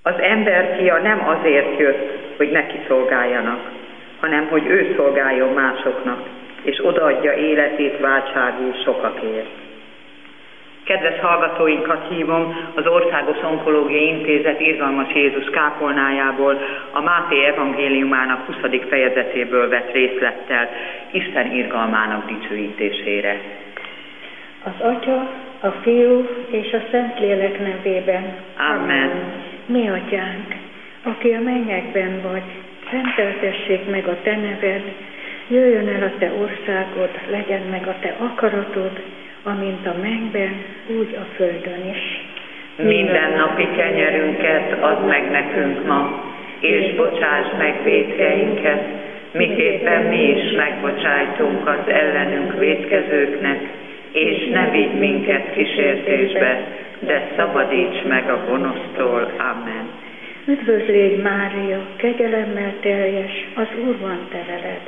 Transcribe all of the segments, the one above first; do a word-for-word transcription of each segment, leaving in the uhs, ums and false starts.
Az ember fia nem azért jött, hogy neki szolgáljanak, hanem hogy ő szolgáljon másoknak, és odaadja életét váltságul sokakért. Kedves hallgatóinkat hívom az Országos Onkológiai Intézet Irgalmas Jézus kápolnájából, a Máté evangéliumának huszadik fejezetéből vett részlettel Isten irgalmának dicsőítésére. Az Atya, a Fiú és a Szentlélek nevében. Amen. Mi Atyánk, aki a mennyekben vagy, szenteltessék meg a Te neved, jöjjön el a Te országod, legyen meg a Te akaratod, amint a mennyben, úgy a földön is. Minden napi kenyerünket add meg nekünk ma, és bocsáss meg vétkeinket, miképpen mi is megbocsájtunk az ellenünk vétkezőknek, és ne vigy minket kísértésbe, de szabadíts meg a gonosztól. Amen. Üdvözlégy Mária, kegyelemmel teljes, az Úr van te veled.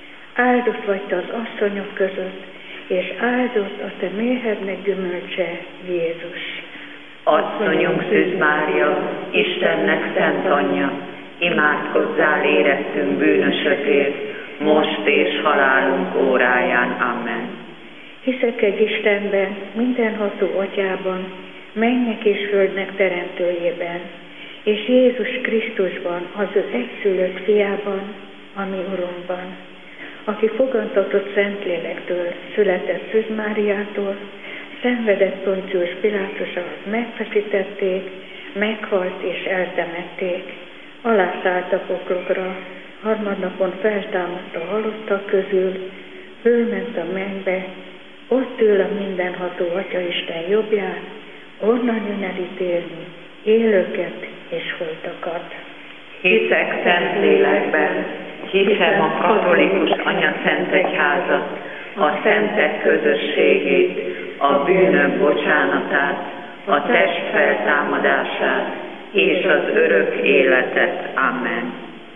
Áldott vagy te az asszonyok között, és áldott a te méhednek gyümölcse, Jézus. Asszonyunk Szűz Mária, Istennek szent anyja, imádkozzál érettünk bűnösökért, most és halálunk óráján. Amen. Hiszek egy Istenben, mindenható Atyában, mennyek és földnek teremtőjében, és Jézus Krisztusban, az ő egyszülött fiában, a mi Urunkban, aki fogantatott Szentlélektől, született Szűz Máriától, szenvedett Poncius Pilátus alatt megfeszítették, meghalt és eltemették, alászállt a poklokra, harmadnapon feltámadt a halottak közül, fölment a mennybe, ott ül a mindenható Atyaisten jobbján, onnan jön elítélni élőket és holtakat. Hiszek Szentlélekben, hiszem a katolikus anyaszentegyházat, a szentek közösségét, a bűnök bocsánatát, a test feltámadását és az örök életet. Amen.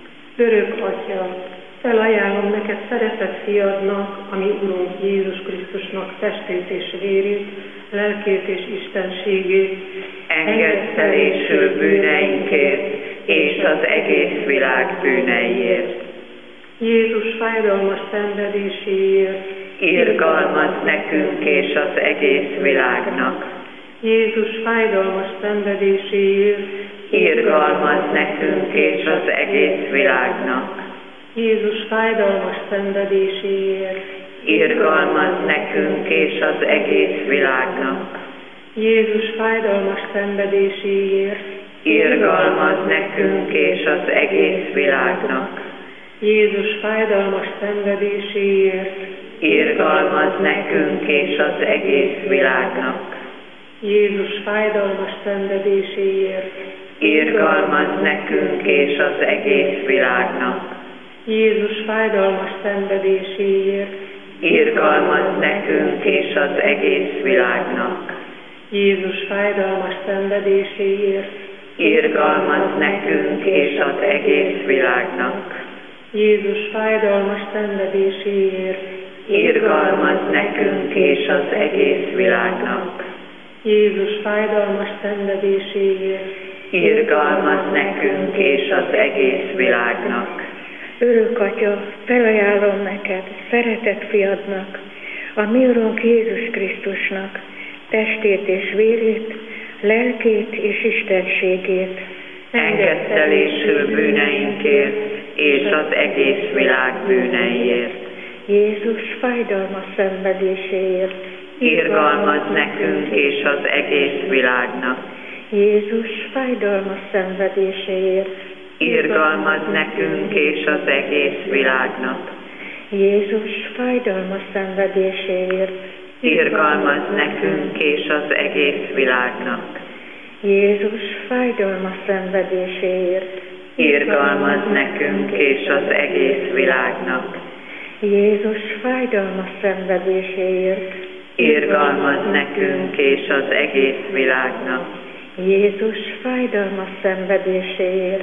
Örök Atya, felajánlom neked szeretett fiadnak, a mi Urunk Jézus Krisztusnak testét és vérét, lelkét és istenségét, engedd szelésül bűneinkért és az egész világ bűneiért. Jézus fájdalmas szenvedéséért, irgalmazz nekünk és az egész világnak. Jézus fájdalmas szenvedéséért, irgalmazz nekünk és az egész világnak. Jézus fájdalmas szenvedéséért, irgalmazz nekünk és az egész világnak. Jézus fájdalmas szenvedéséért, irgalmazz nekünk és az egész világnak. Jézus fájdalmas szenvedéséért, irgalmazz nekünk és az egész világnak. Jézus fájdalmas szenvedéséért, irgalmazz nekünk és az egész világnak. Jézus fájdalmas szenvedéséért, irgalmazz nekünk és az egész világnak. Jézus fájdalmas szenvedéséért, irgalmazz nekünk és az egész világnak. Jézus fájdalmas szenvedéséért, irgalmazz nekünk és az egész világnak. Jézus fájdalmas szenvedéséért, irgalmazz nekünk és az egész világnak. Örök Atya, felajánlom neked, szeretett fiadnak, a mi Urunk Jézus Krisztusnak, testét és vérét, lelkét és istenségét. Engedd szelésül bűneinkért és az egész világ bűneiért. Jézus fájdalmas szenvedéséért, irgalmazz nekünk és az egész világnak. Jézus fájdalmas szenvedéséért, irgalmazz nekünk és az egész világnak. Jézus fájdalmas szenvedéséért, irgalmazz nekünk és az egész világnak. Jézus fájdalmas szenvedéséért, irgalmazz nekünk és az egész világnak. Jézus fájdalmas szenvedéséért, irgalmazz nekünk és az egész világnak. Jézus fájdalmas szenvedéséért,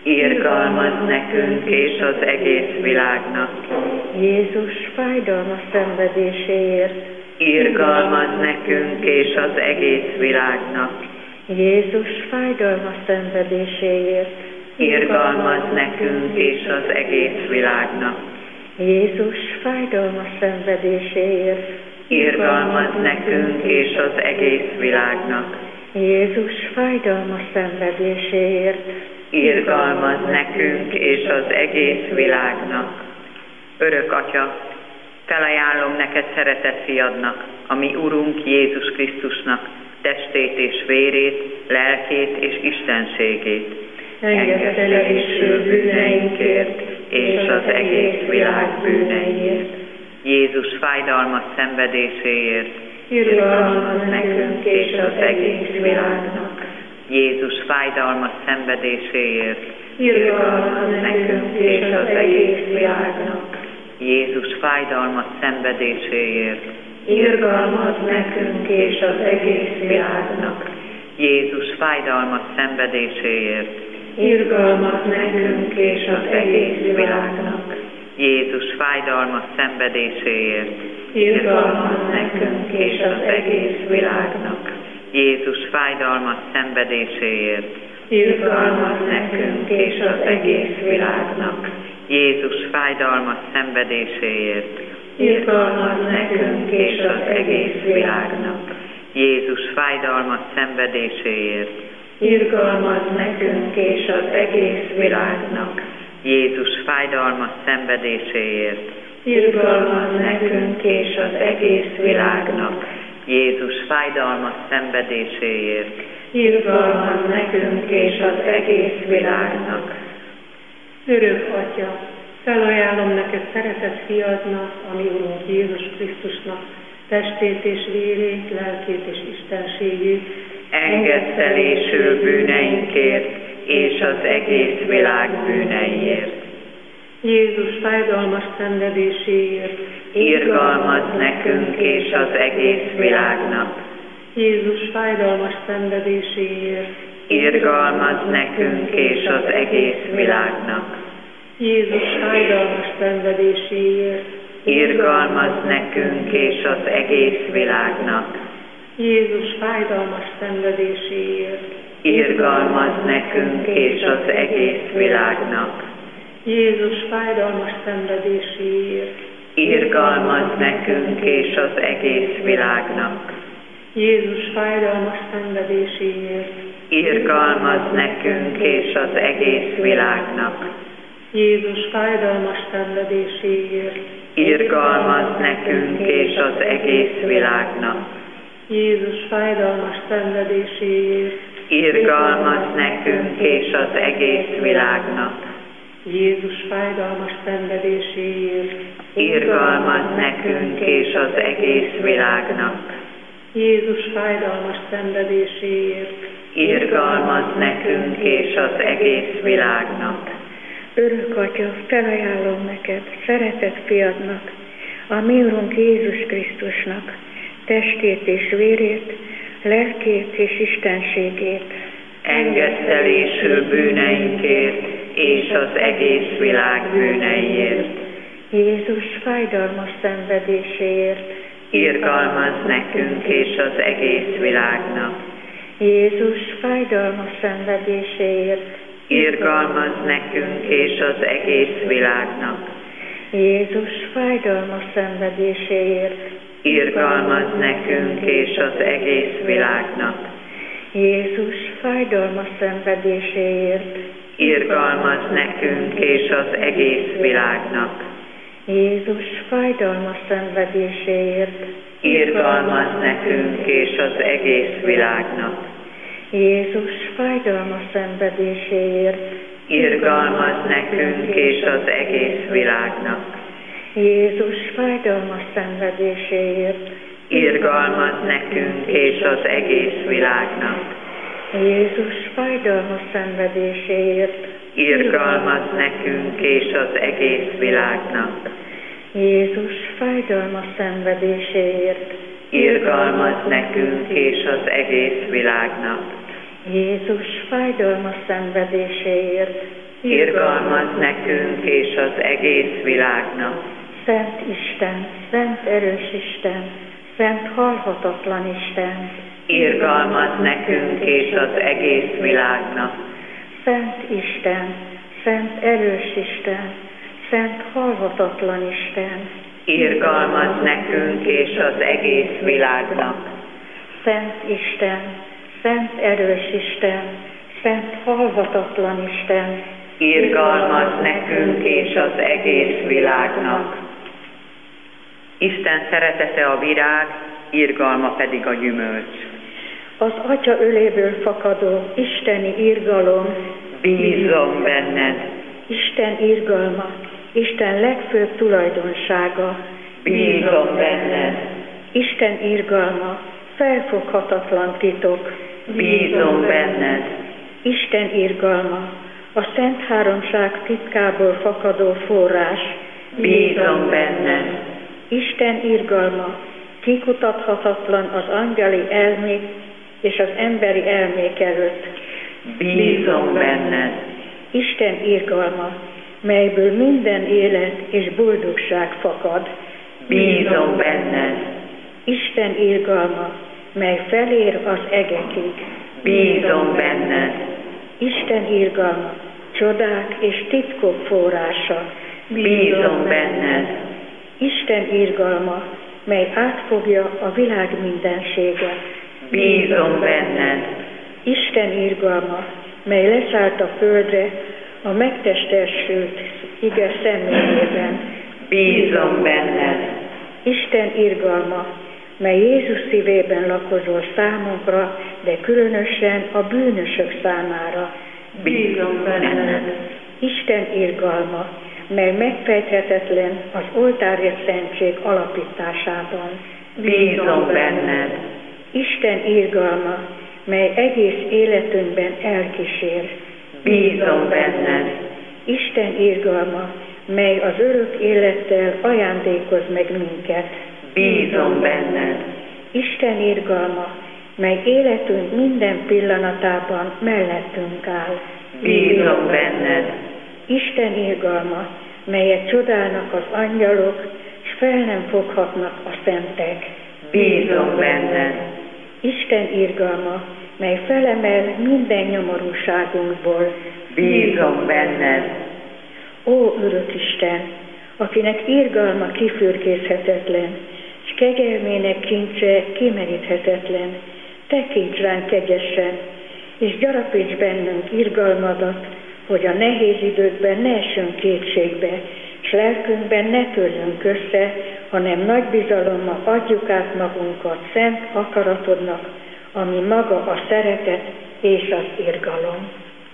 irgalmazz nekünk és az egész világnak. Jézus fájdalmas szenvedéséért, irgalmazz nekünk és az egész világnak. Jézus fájdalmas szenvedéséért, irgalmaz nekünk és az egész világnak. Jézus fájdalmas szenvedéséért, irgalmaz nekünk és az egész világnak. Jézus fájdalmas szenvedéséért, irgalmaz nekünk és az egész világnak. Örök Atya, felajánlom neked szeretett fiadnak, a mi Urunk Jézus Krisztusnak, testét és vérét, lelkét és istenségét. engedelésű bűneinkért és az egész világ bűneiért. Jézus fájdalmas szenvedéséért, irgalmaz nekünk és az egész világnak. Jézus fájdalmas szenvedéséért, irgalmaz nekünk és az egész világnak. Jézus fájdalmas szenvedéséért, irgalmaz nekünk és az egész világnak. Jézus fájdalmas szenvedéséért, irgalmaz nekünk és az egész világnak. Jézus fájdalmas szenvedéséért, irgalmaz nekünk és az egész világnak. Jézus fájdalmas szenvedéséért, irgalmaz nekünk és az egész világnak. Jézus fájdalmas szenvedéséért, irgalmaz nekünk és az egész világnak. Jézus fájdalmas szenvedéséért, irgalmaz nekünk és az egész világnak. Jézus fájdalmas szenvedéséért, irgalmaz nekünk és az egész világnak. Jézus fájdalmas szenvedéséért, irgalmaz nekünk és az egész világnak. Örök Atya, felajánlom neked szeretett fiadnak, a mi Urunk Jézus Krisztusnak, testét és vérét, lelkét és istenségét, engedtelésű bűneinkért és az egész világ bűneiért. Jézus fájdalmas szenvedéséért, irgalmaz nekünk és az egész világnak. Jézus fájdalmas szenvedéséért, irgalmaz nekünk és az egész világnak. Jézus fájdalmas szenvedéséért, irgalmaz nekünk és az egész világnak. Jézus fájdalmas szenvedéséért, irgalmaz nekünk és az egész világnak. Jézus fájdalmas szenvedéséért, irgalmaz nekünk és az egész világnak. Jézus fájdalmas szenvedéséért, irgalmaz nekünk és az egész világnak. Jézus fájdalmas szenvedéséért, irgalmaz nekünk és az egész világnak. Jézus fájdalmas szenvedéséért, irgalmaz nekünk és az egész világnak. Jézus fájdalmas szenvedéséért, irgalmaz nekünk és az egész világnak. Jézus fájdalmas szenvedéséért, irgalmaz nekünk és az egész világnak. Örök Atya, felajánlom neked, szeretett fiadnak, a mi Urunk Jézus Krisztusnak, testét és vérét, lelkét és istenségét, engedtelésű bűneinkért és az egész világ bűneiért. Jézus fájdalmas szenvedéséért, irgalmaz nekünk és az egész világnak. Jézus fájdalmas szenvedéséért, irgalmaz nekünk és az egész világnak. Jézus fájdalmas szenvedéséért, irgalmaz nekünk és az egész világnak. Jézus fájdalmas szenvedéséért, irgalmaz nekünk és az egész világnak. Jézus fájdalmas szenvedéséért, irgalmaz nekünk és az egész világnak. Jézus fájdalmas szenvedéséért, irgalmaz nekünk és az egész világnak. Jézus fájdalmas szenvedéséért, irgalmaz nekünk és az egész világnak. Jézus fájdalmas szenvedéséért, irgalmaz nekünk és az egész világnak. Jézus fájdalmas szenvedéséért, irgalmaz nekünk és az egész világnak. Jézus fájdalmas szenvedéséért, irgalmaz nekünk és az egész világnak. Szent Isten, Szent erős Isten, Szent halhatatlan Isten, irgalmaz nekünk és az egész világnak. Szent Isten, Szent erős Isten, Szent halhatatlan Isten, irgalmaz nekünk és az egész világnak. Szent Isten, Szent erős Isten, Szent halhatatlan Isten, irgalmaz nekünk és az egész világnak. Isten szeretete a virág, irgalma pedig a gyümölcs. Az Atya öléből fakadó isteni irgalom, bízom benned. Isten irgalma, Isten legfőbb tulajdonsága, bízom benned. Isten irgalma, felfoghatatlan titok, bízom benned. Isten irgalma, a Szent Háromság titkából fakadó forrás, bízom benned. Isten irgalma, kikutathatatlan az angyali elmék és az emberi elmék előtt, bízom benned. Isten irgalma, melyből minden élet és boldogság fakad, bízom benned. Isten irgalma, mely felér az egekig, bízom benned. Isten irgalma, csodák és titkok forrása, bízom benned. Isten irgalma, mely átfogja a világ mindenséget, bízom benned. Isten irgalma, mely leszállt a földre a megtestesült ige személyében, bízom benned. Isten irgalma, mely Jézus szívében lakozol számunkra, de különösen a bűnösök számára, bízom benned. Isten irgalma, mely megfejthetetlen az oltári szentség alapításában, bízom benned. Isten irgalma, mely egész életünkben elkísér, bízom benned. Isten irgalma, mely az örök élettel ajándékoz meg minket, bízom benned. Isten irgalma, mely életünk minden pillanatában mellettünk áll, bízom benned. Isten irgalma, melyet csodálnak az angyalok, s fel nem foghatnak a szentek, bízom benned. Isten irgalma, mely felemel minden nyomorúságunkból, bízom benned. Ó, örök Isten, akinek irgalma kifürkészhetetlen, s kegyelmének kincse kimeríthetetlen, tekints ránk kegyesen, és gyarapíts bennünk irgalmadat, hogy a nehéz időkben ne essünk kétségbe, s lelkünkben ne törjünk össze, hanem nagy bizalommal adjuk át magunkat szent akaratodnak, ami maga a szeretet és az irgalom.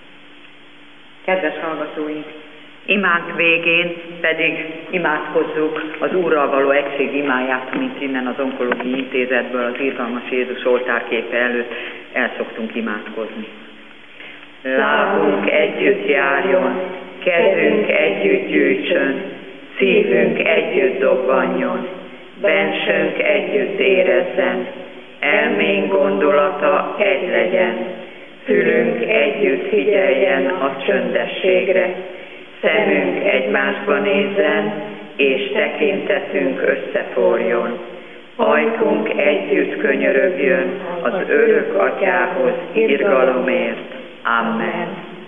Kedves hallgatóink, imánk végén pedig imádkozzuk az Úrral való egység imáját, amit innen az Onkológiai Intézetből az irgalmas Jézus oltárképe előtt el szoktunk imádkozni. Lábunk együtt járjon, kezünk együtt gyűjtsön, szívünk együtt dobbanjon, bensőnk együtt érezzen, elménk gondolata egy legyen, fülünk együtt figyeljen a csöndességre, szemünk egymásba nézzen, és tekintetünk összeforjon. Ajkunk együtt könyörögjön az örök Atyához irgalomért. Amen.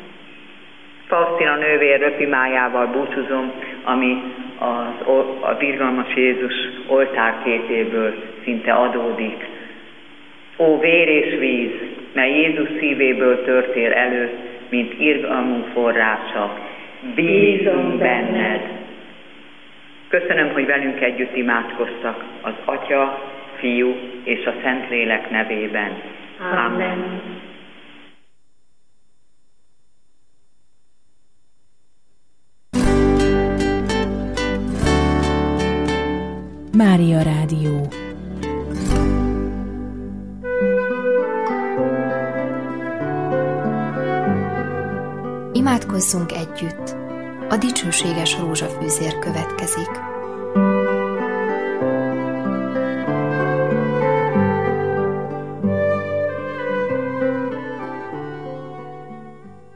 Faustina nővér röpimájával búcsúzom, ami az, az irgalmas Jézus oltárképéből szinte adódik. Ó, vér és víz, mely Jézus szívéből törtél elő, mint irgalmunk forrása, bízom benned. Köszönöm, hogy velünk együtt imádkoztak az Atya, Fiú és a Szentlélek nevében. Amen. Mária Rádió. Imádkozzunk együtt. A dicsőséges rózsafűzér következik.